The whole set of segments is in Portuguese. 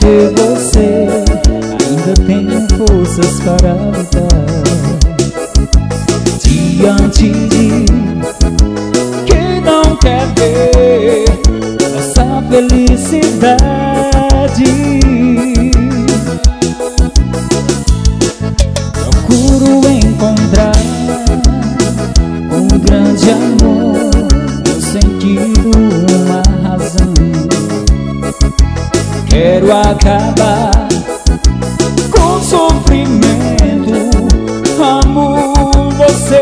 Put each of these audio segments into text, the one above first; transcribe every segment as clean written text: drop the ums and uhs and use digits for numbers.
ter você, ainda tenho forças para lutar. Diante de quem não quer ver nossa felicidade, procuro encontrar um grande amor, um sentido, uma razão. Quero acabar com o sofrimento, amo você.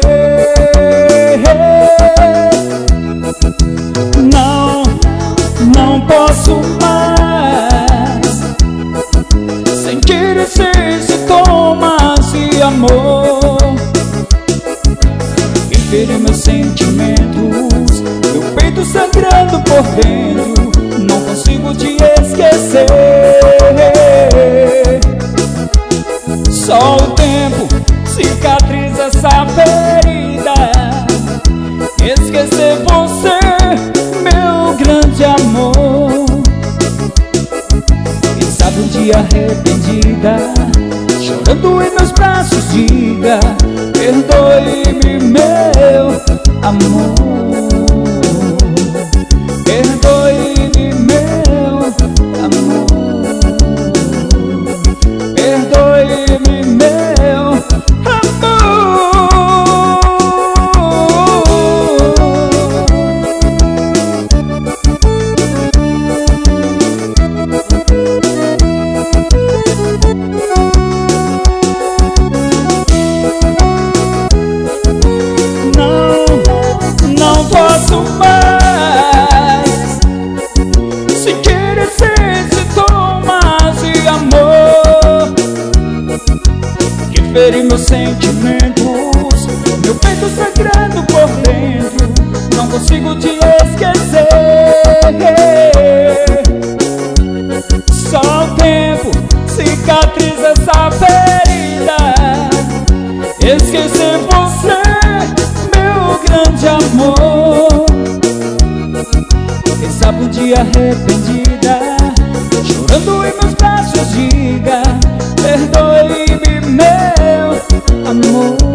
Não posso mais sentir esse sintomas de amor que fere meus sentimentos, meu peito sangrando por dentro. Não consigo te esquecer. Só o tempo cicatriza essa ferida. Esquecer você, meu grande amor. Quem sabe um dia arrependida, chorando em meus braços, diga: perdoe-me, meu amor. Perdoe-me, meu amor. Perdoe-me, meu amor. Não posso mais sentir esses sintomas de amor que ferem meus sentimentos, meu peito sangrando por dentro. Não consigo te esquecer. Só o tempo cicatriza essa ferida. Esquecer você, meu grande amor. Quem sabe um dia arrependida, chorando em meus braços, diga: perdoe-me, meu amor.